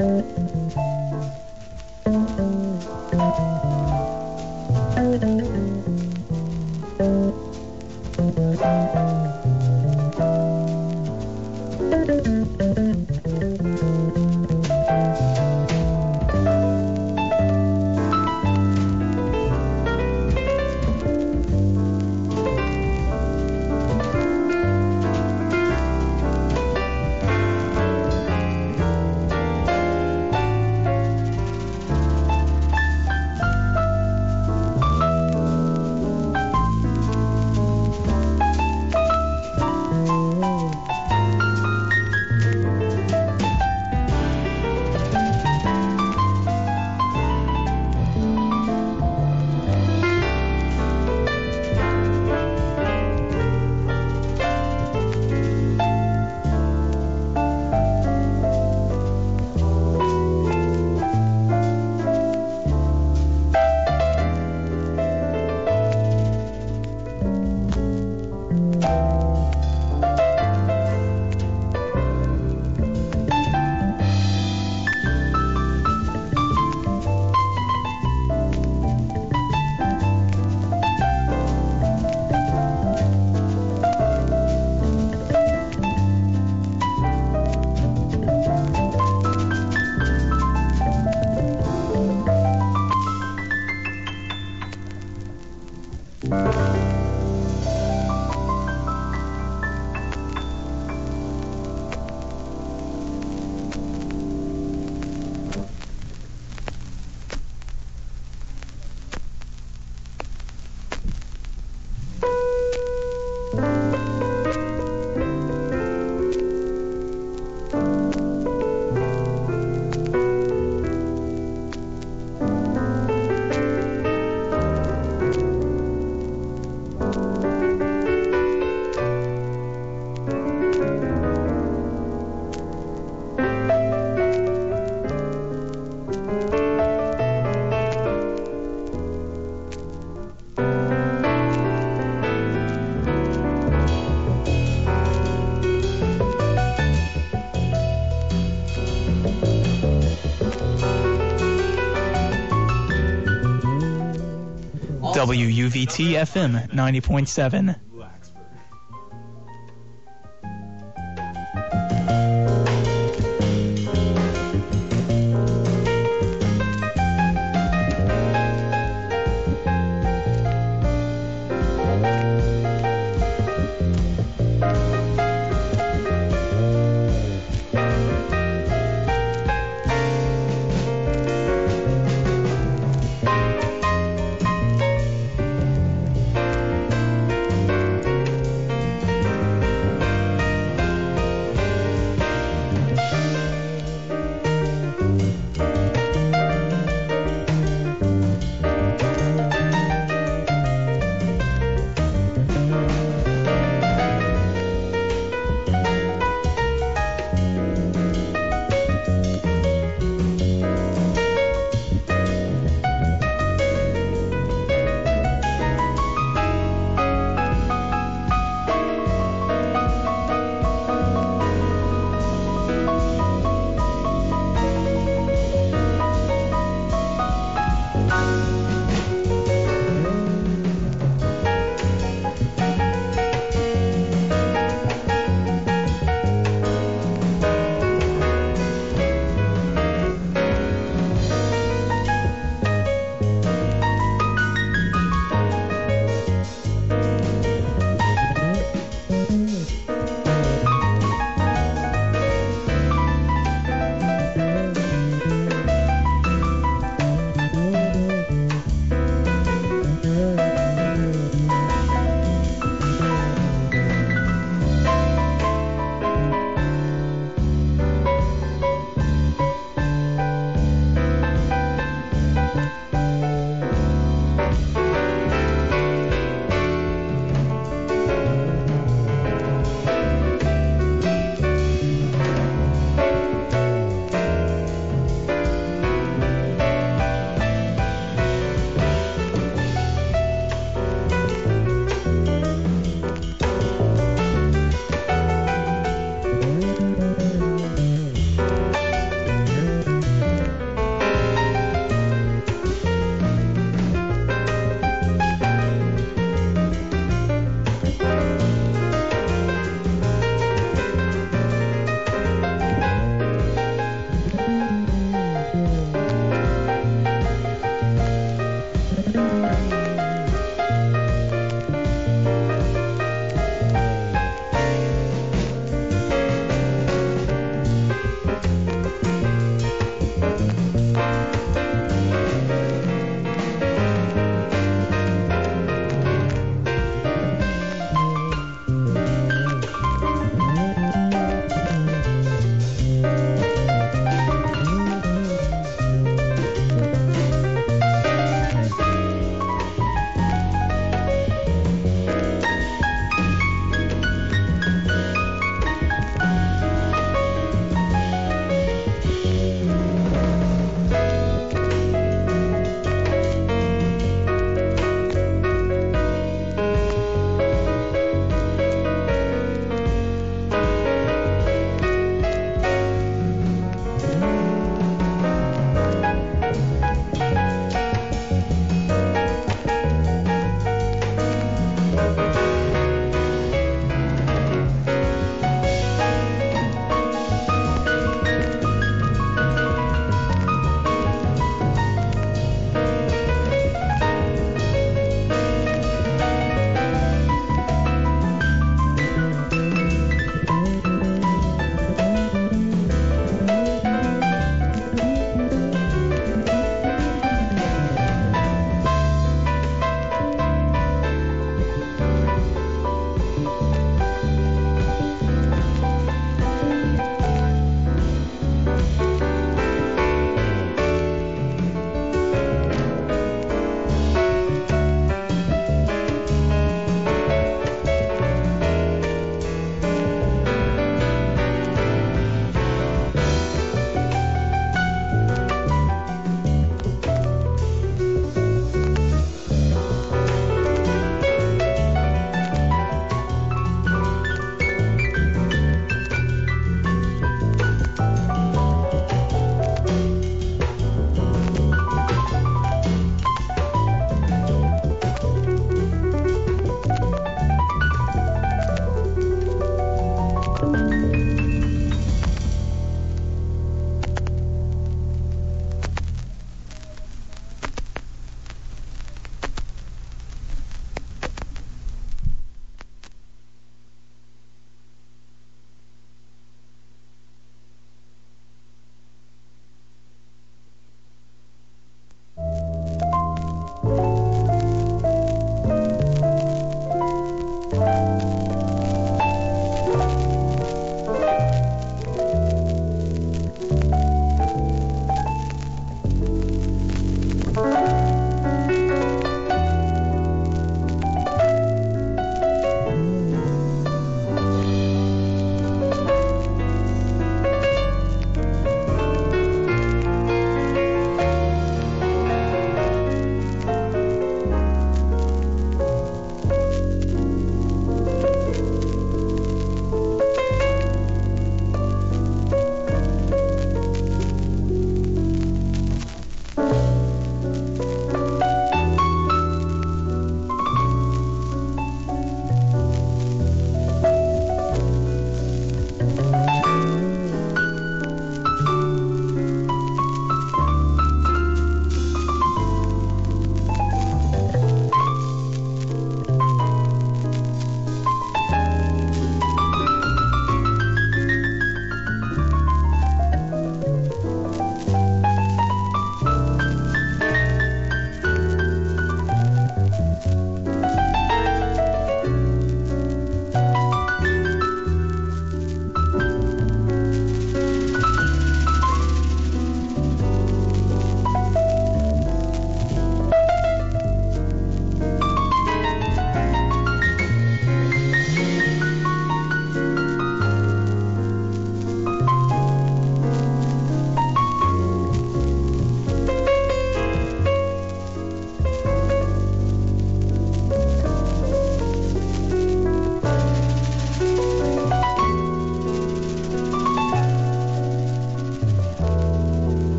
WUVT FM 90.7.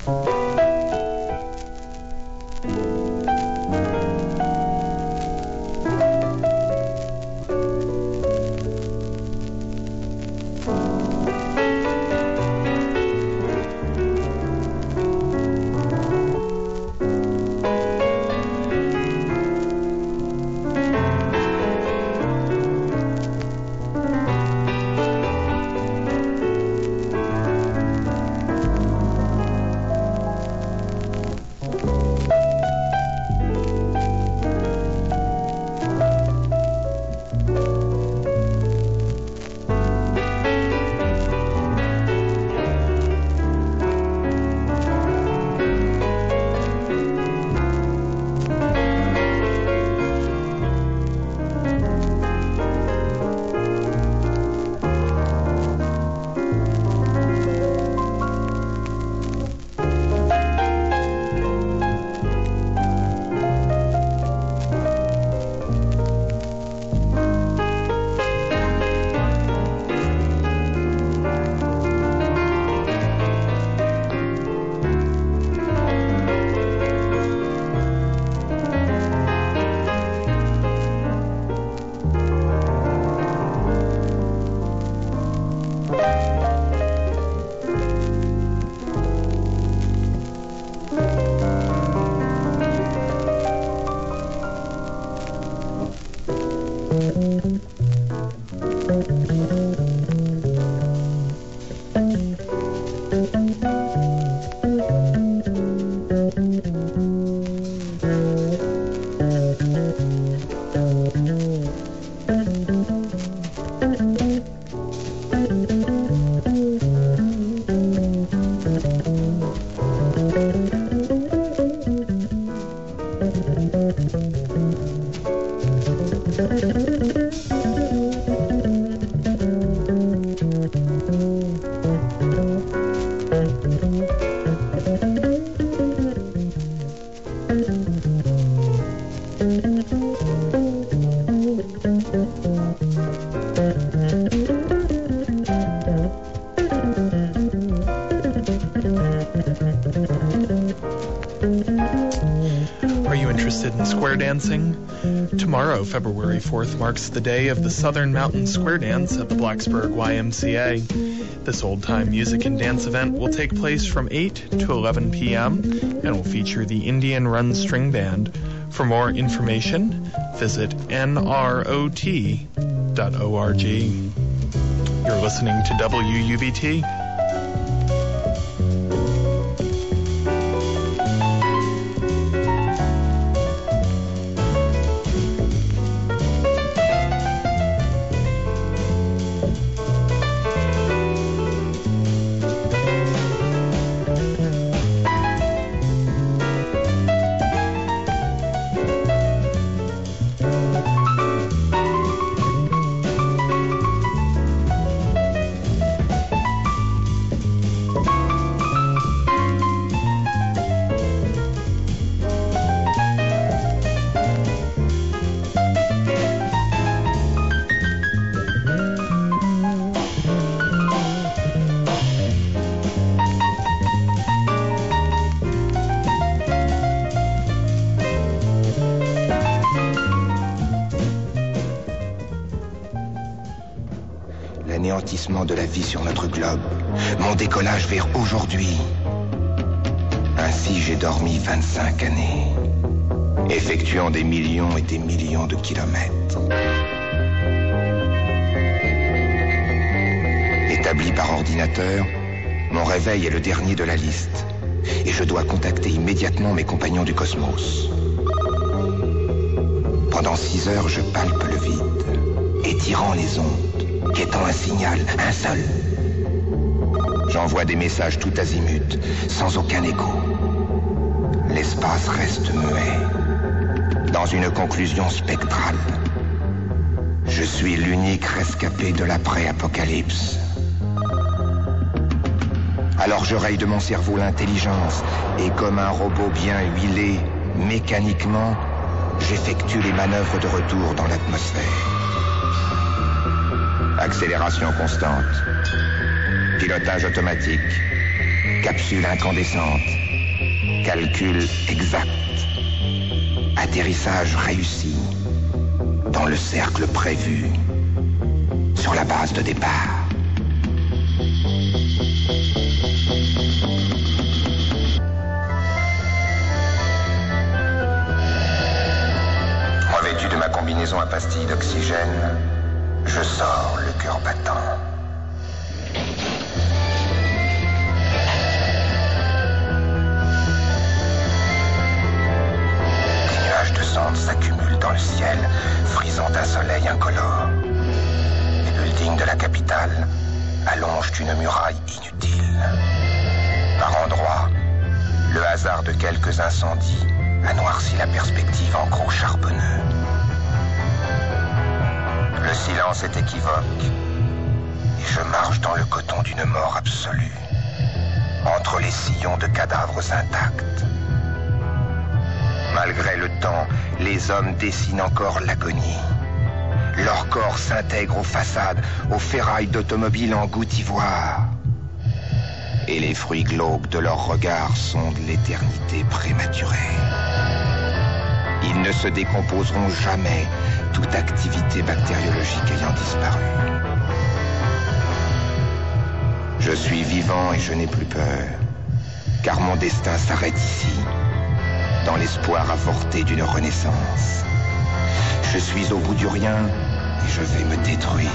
Square dancing? Tomorrow, February 4th, marks the day of the Southern Mountain Square Dance at the Blacksburg YMCA. This old-time music and dance event will take place from 8 to 11 p.m. and will feature the Indian Run String Band. For more information, visit nrot.org. You're listening to WUVT. De la vie sur notre globe, mon décollage vers aujourd'hui. Ainsi j'ai dormi 25 années, effectuant des millions et des millions de kilomètres. Établi par ordinateur, mon réveil est le dernier de la liste, et je dois contacter immédiatement mes compagnons du cosmos. Pendant 6 heures, je palpe le vide, étirant les ondes, quêtant un signal, un seul. J'envoie des messages tout azimut, sans aucun écho. L'espace reste muet, dans une conclusion spectrale. Je suis l'unique rescapé de l'après-apocalypse. Alors je raye de mon cerveau l'intelligence, et comme un robot bien huilé, mécaniquement, j'effectue les manœuvres de retour dans l'atmosphère. Accélération constante. Pilotage automatique. capsule incandescente. Calcul exact. Atterrissage réussi. Dans le cercle prévu. Sur la base de départ. Revêtu de ma combinaison à pastilles d'oxygène, je sors le cœur battant. Des nuages de cendres s'accumulent dans le ciel, frisant un soleil incolore. Les buildings de la capitale allongent une muraille inutile. Par endroits, le hasard de quelques incendies a noirci la perspective en gros charbonneux. Le silence est équivoque et je marche dans le coton d'une mort absolue, entre les sillons de cadavres intacts. Malgré le temps, les hommes dessinent encore l'agonie. Leur corps s'intègre aux façades, aux ferrailles d'automobiles en goutte ivoire. Et les fruits glauques de leurs regards sondent l'éternité prématurée. Ils ne se décomposeront jamais, toute activité bactériologique ayant disparu. Je suis vivant et je n'ai plus peur, car mon destin s'arrête ici, dans l'espoir avorté d'une renaissance. Je suis au bout du rien et je vais me détruire.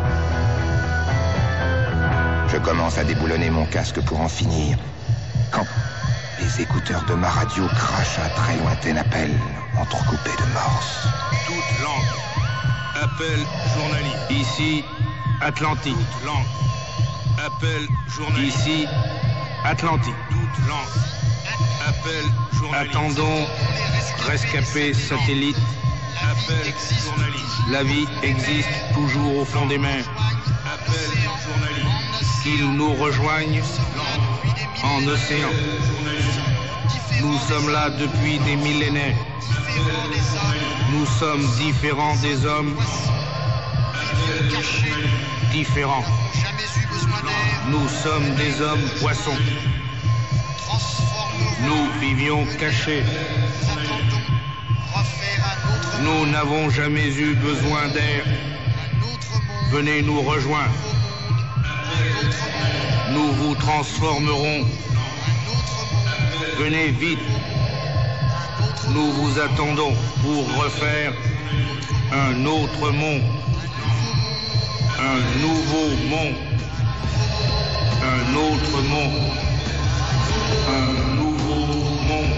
Je commence à déboulonner mon casque pour en finir, quand les écouteurs de ma radio crachent un très lointain appel entrecoupé de morses. Toute langue. Appel journaliste. Ici, Atlantique. Toute langue. Appel journaliste. Ici, Atlantique. Toute langue. Appel journaliste. Attendons, rescapé satellite. Appel journaliste. La vie existe toujours au fond des mers. Appel journaliste. Qu'ils nous rejoignent en océan. Nous sommes là depuis des millénaires. Nous sommes différents des hommes. Différents. Nous sommes des hommes poissons. Nous vivions cachés. Nous n'avons jamais eu besoin d'air. Venez nous rejoindre. Nous vous transformerons. Venez vite. Nous vous attendons pour refaire un autre monde. Un nouveau monde. Un autre monde. Un nouveau monde.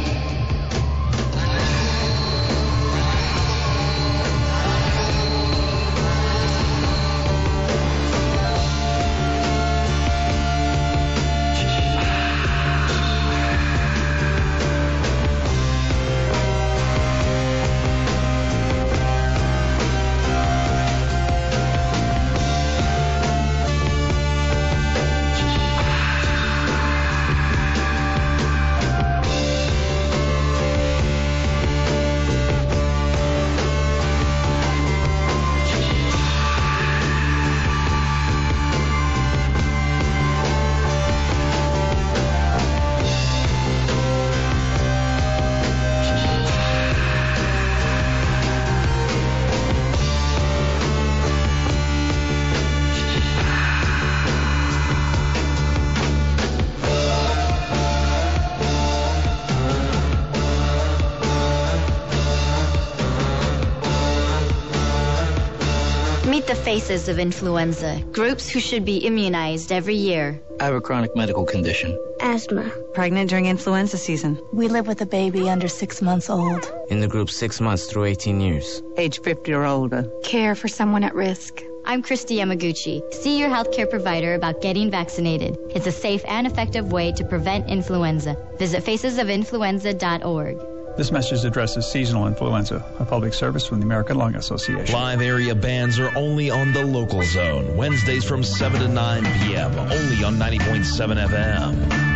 Meet the faces of influenza, groups who should be immunized every year. I have a chronic medical condition. Asthma. Pregnant during influenza season. We live with a baby under 6 months old. In the group 6 months through 18 years. Age 50 or older. Care for someone at risk. I'm Christy Yamaguchi. See your healthcare provider about getting vaccinated. It's a safe and effective way to prevent influenza. Visit facesofinfluenza.org. This message addresses seasonal influenza, a public service from the American Lung Association. Live area bands are only on the local zone. Wednesdays from 7 to 9 p.m. Only on 90.7 FM.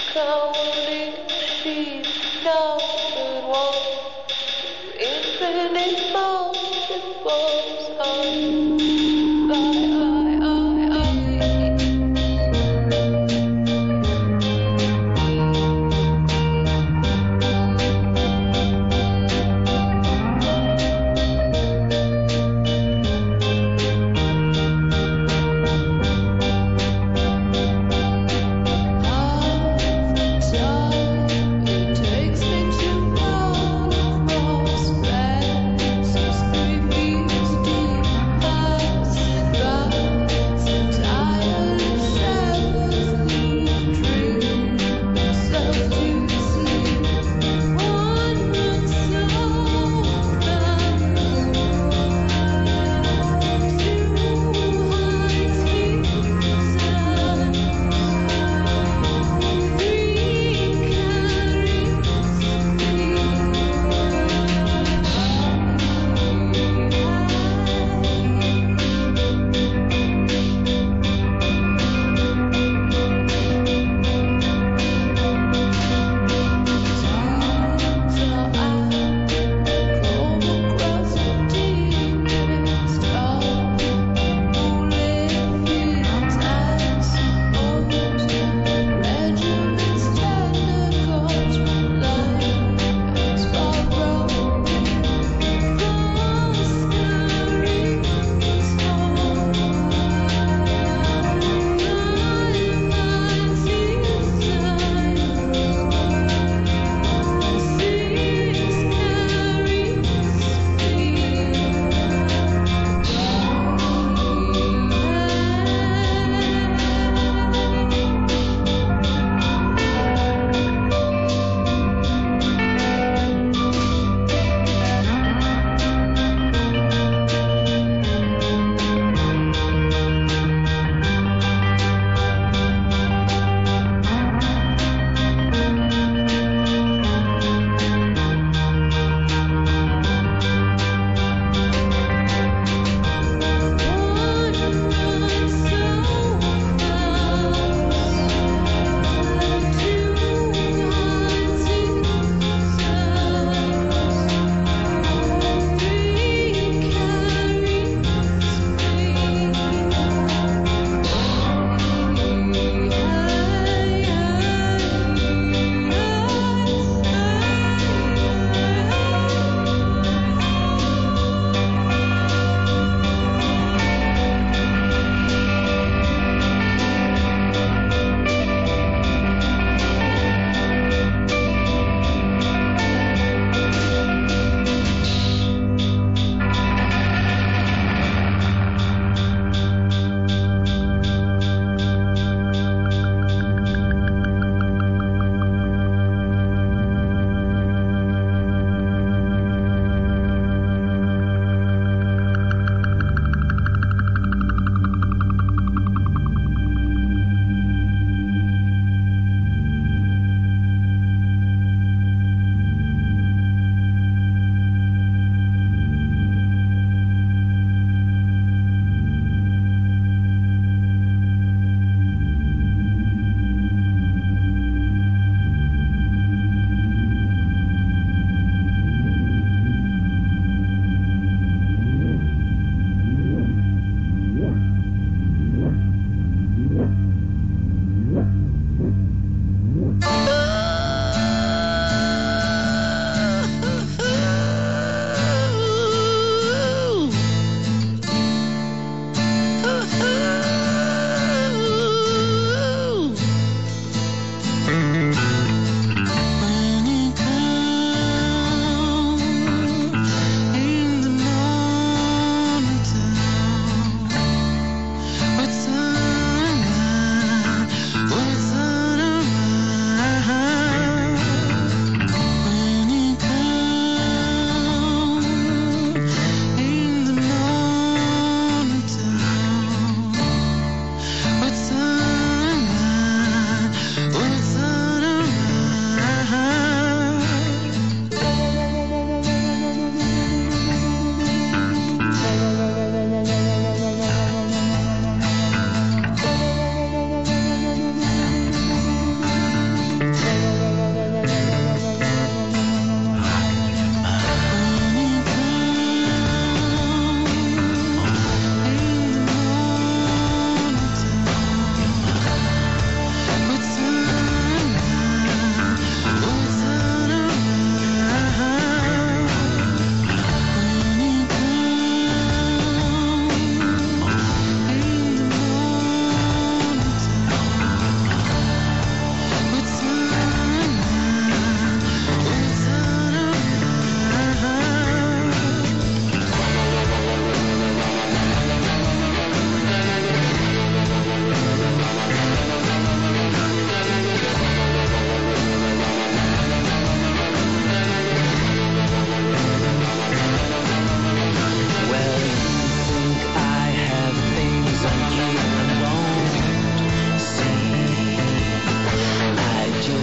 counting sheep, numbered one, infinite multiples of so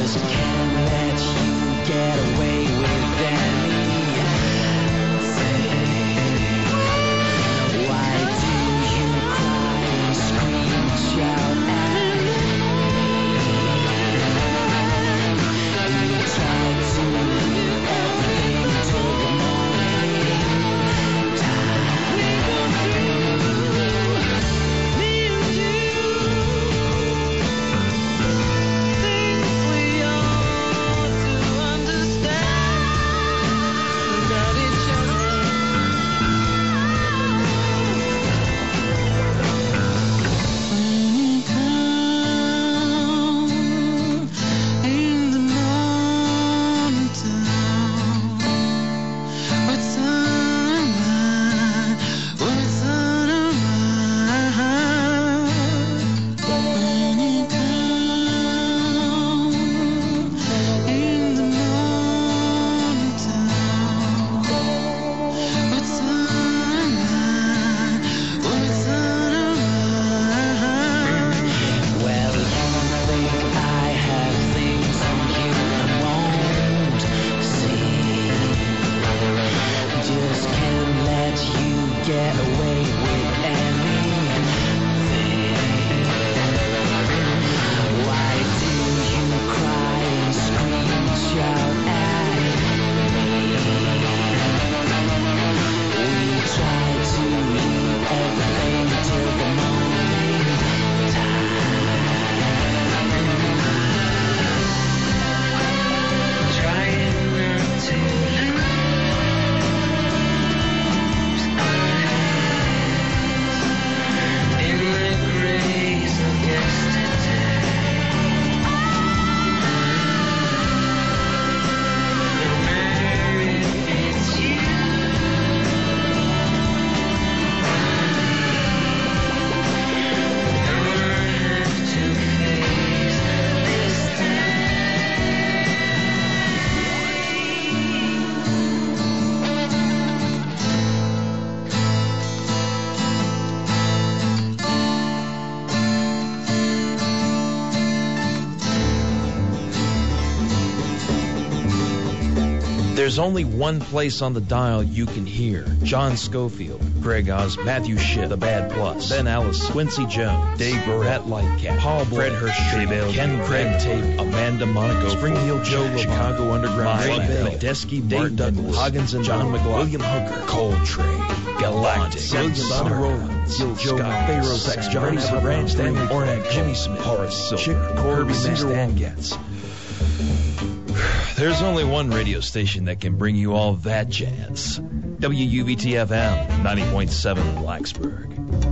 just can't let you get away with anything. Why do you cry and scream and shout at me? We tried to leave everything till the morning time. Me and you, things we ought to understand about each other. When you come in the morning time, with sunlight, with sunrise. When you come in the morning time, with sunlight, with sunrise. Well, you think I have things on you won't see. Just can't let you get away with anything. Why do you cry and scream and shout at me? We tried to leave everything till the morning time. Trying not to lose our hands in the grace of yesterday. No matter if it's you or me, I have to face this day. There's only one place on the dial you can hear John Schofield, Greg Oz, Matthew Schiff, The Bad Plus, Ben Ellis, Quincy Jones, Dave Barrett, Lightcap, Paul Blart, Fred Hirsch, Ken Craig Tate, Amanda Monaco, Springfield Joe, Chicago Underground, Medeski, Dave Douglas, Hoggins and John McLaughlin, William Hooker, Coltrane, Galactic, Sonny Rollins, Joe Pharaoh, Sex, Johnny Ranch, Stanley Ornak, Jimmy Smith, Horace Silver, Chick, Kirby Mastangats. There's only one radio station that can bring you all that jazz. WUVT-FM, 90.7 Blacksburg.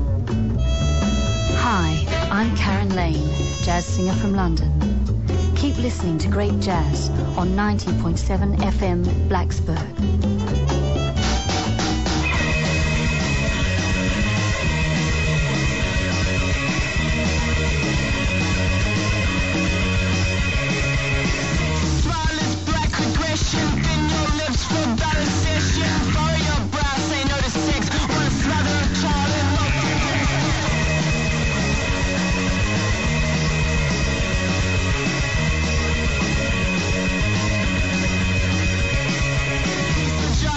Hi, I'm Karen Lane, jazz singer from London. Keep listening to great jazz on 90.7 FM Blacksburg. Job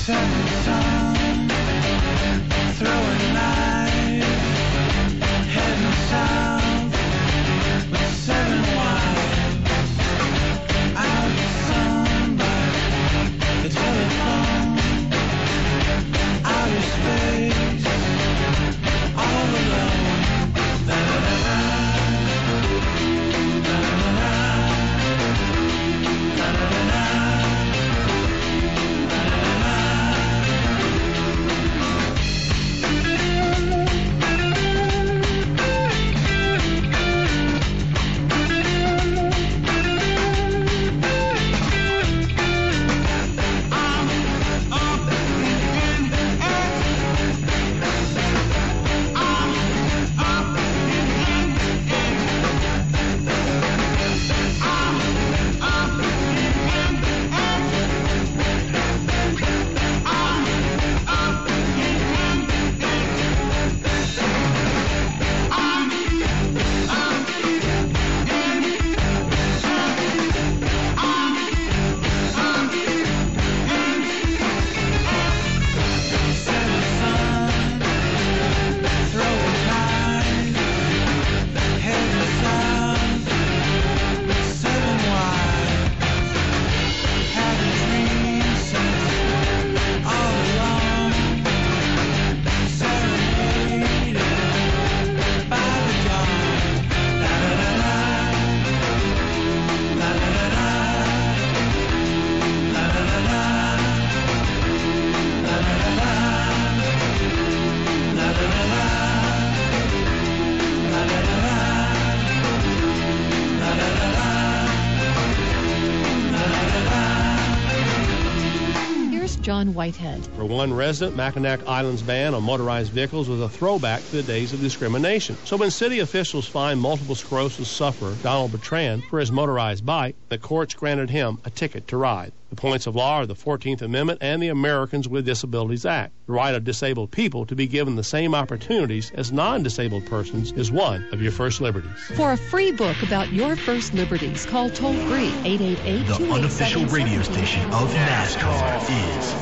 John Whitehead. For one resident, Mackinac Island's ban on motorized vehicles was a throwback to the days of discrimination. So when city officials fined multiple sclerosis sufferer Donald Bertrand for his motorized bike, the courts granted him a ticket to ride. The points of law are the 14th Amendment and the Americans with Disabilities Act. The right of disabled people to be given the same opportunities as non-disabled persons is one of your first liberties. For a free book about your first liberties, call toll-free 888-287-17. The unofficial radio station of NASCAR is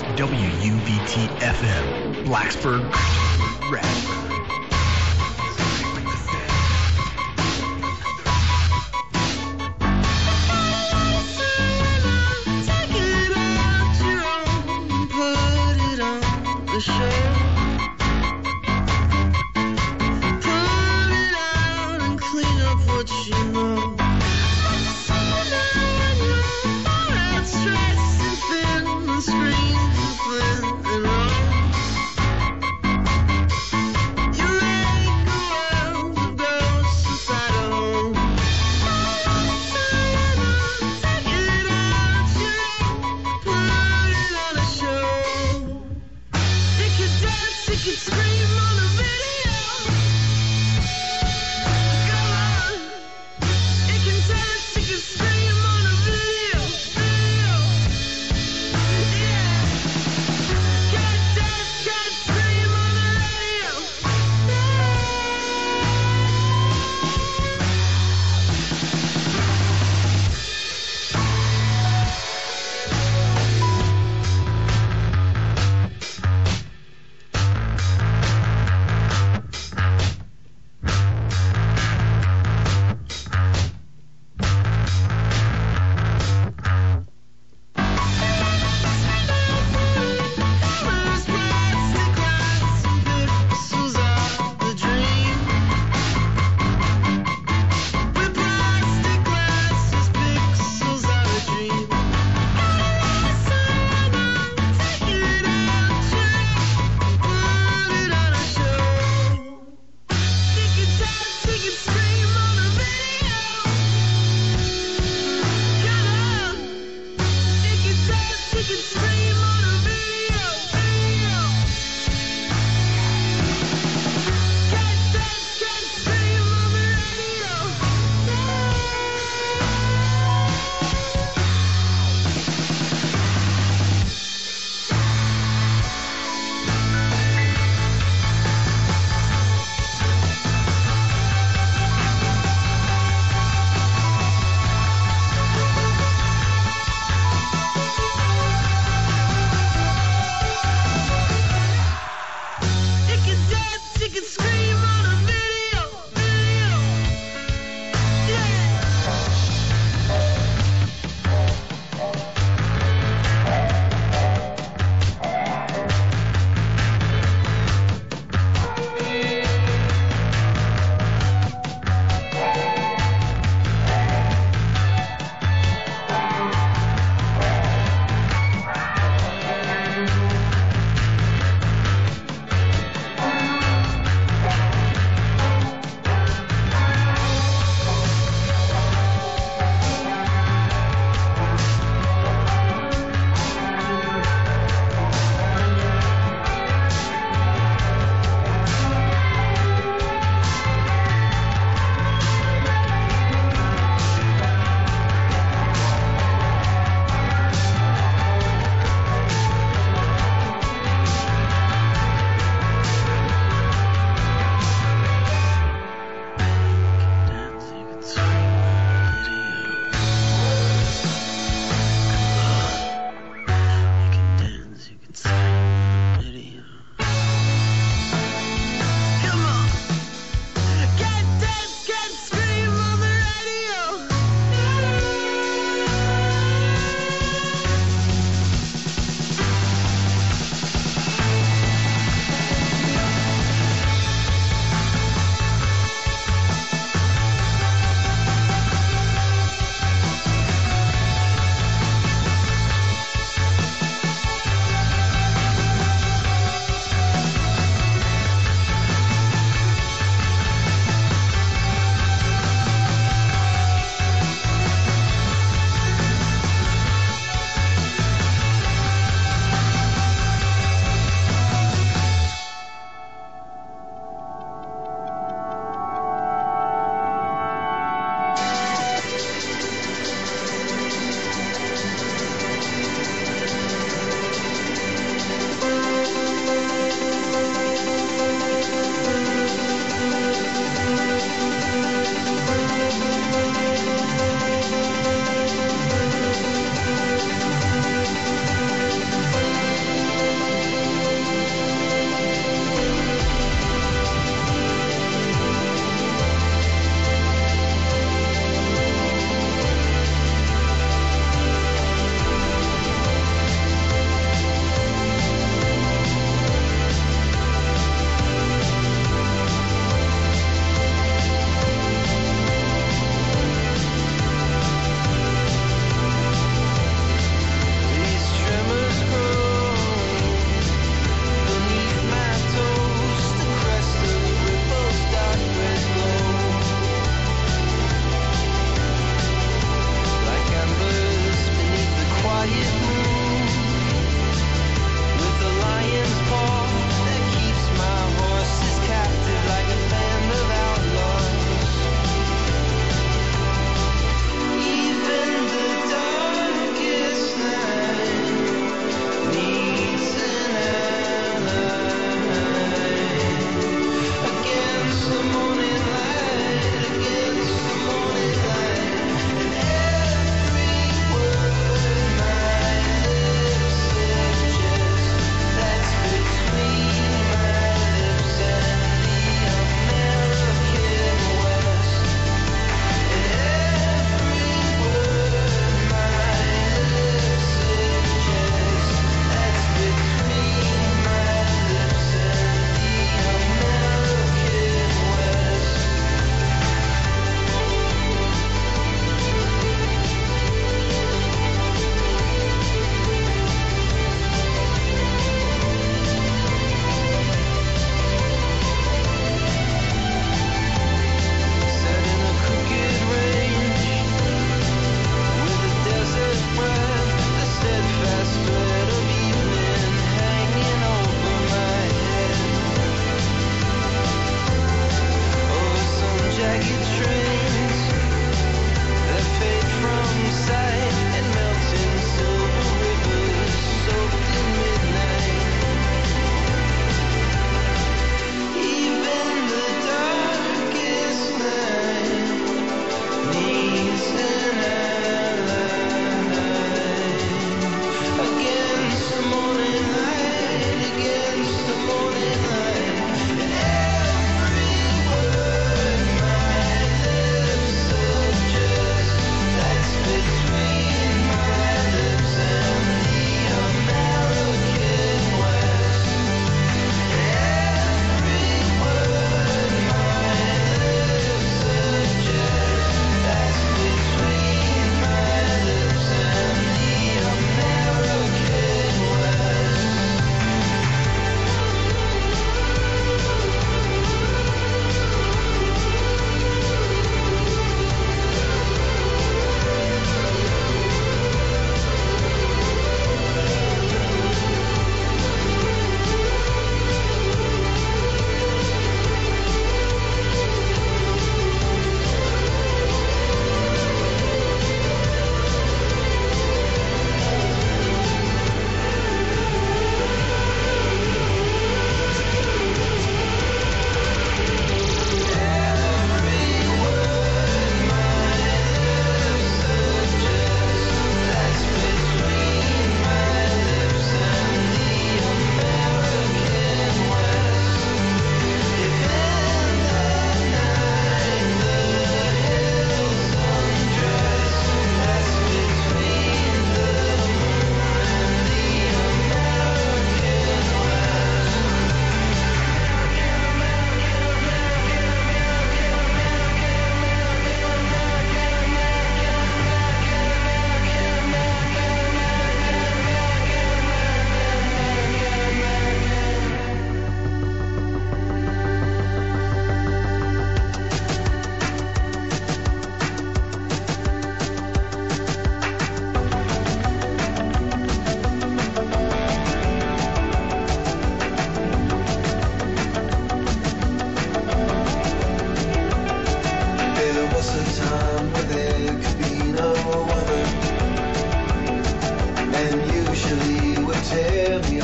WUVT-FM, Blacksburg, Radford. Yeah.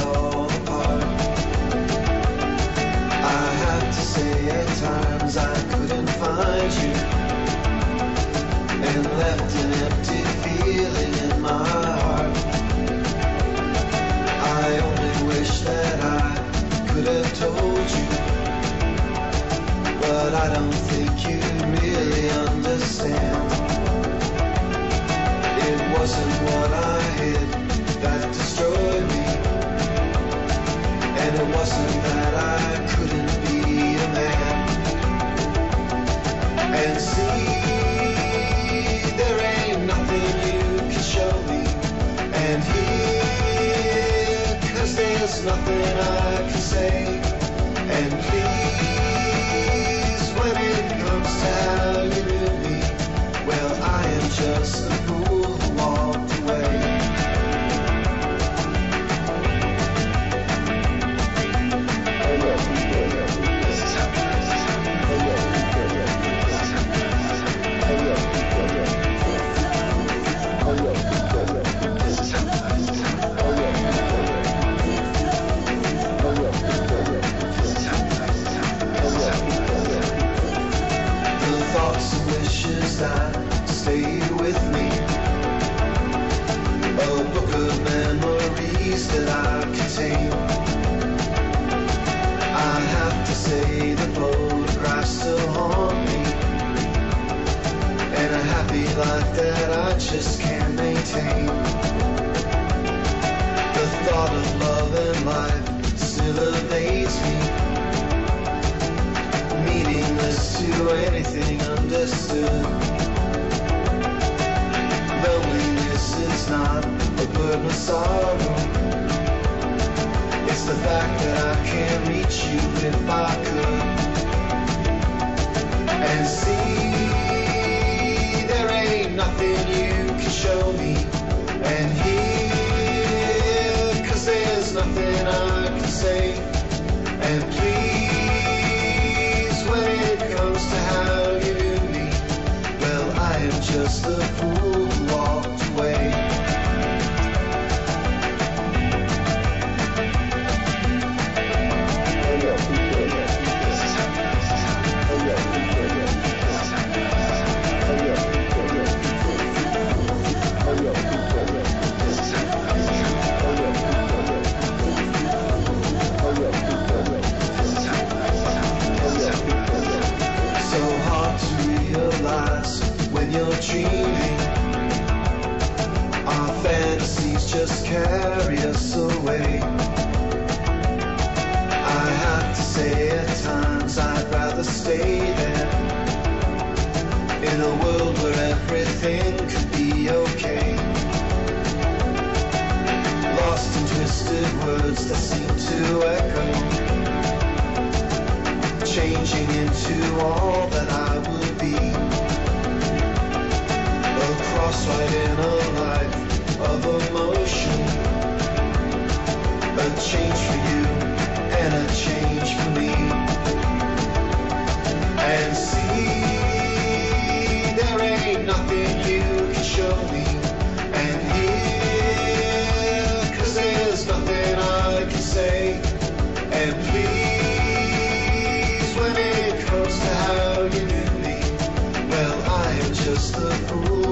all apart. I have to say at times I couldn't find you, and left an empty feeling in my heart. I only wish that I could have told you, but I don't think you really understand. It wasn't what I hid that destroyed me, and it wasn't that I couldn't be a man. And see, there ain't nothing you can show me, and here, 'cause there's nothing I can say. And please, when it comes to how you knew me, well, I am just a fool who walked away. That stay with me, a book of memories that I contain. I have to say the photographs still haunt me, and a happy life that I just can't maintain. The thought of love and life still evades me, meaningless to anything understood. Loneliness is not a burden of sorrow, it's the fact that I can't reach you if I could. And see, there ain't nothing you can show me, and here, 'cause there's nothing I can say. And please, when it comes to how you knew me, well, I am just the fool who walked away. So hard to realize when you're dreaming, our fantasies just carry us away. I have to say at times I'd rather stay there, in a world where everything could be okay. Lost in twisted words that seem to echo, changing into all that I would be. A crossroad in a life of emotion, a change for you and a change for me. And see, there ain't nothing you can show me, and here, 'cause there's nothing I can say. And please, when it comes to how you knew me, well, I am just the fool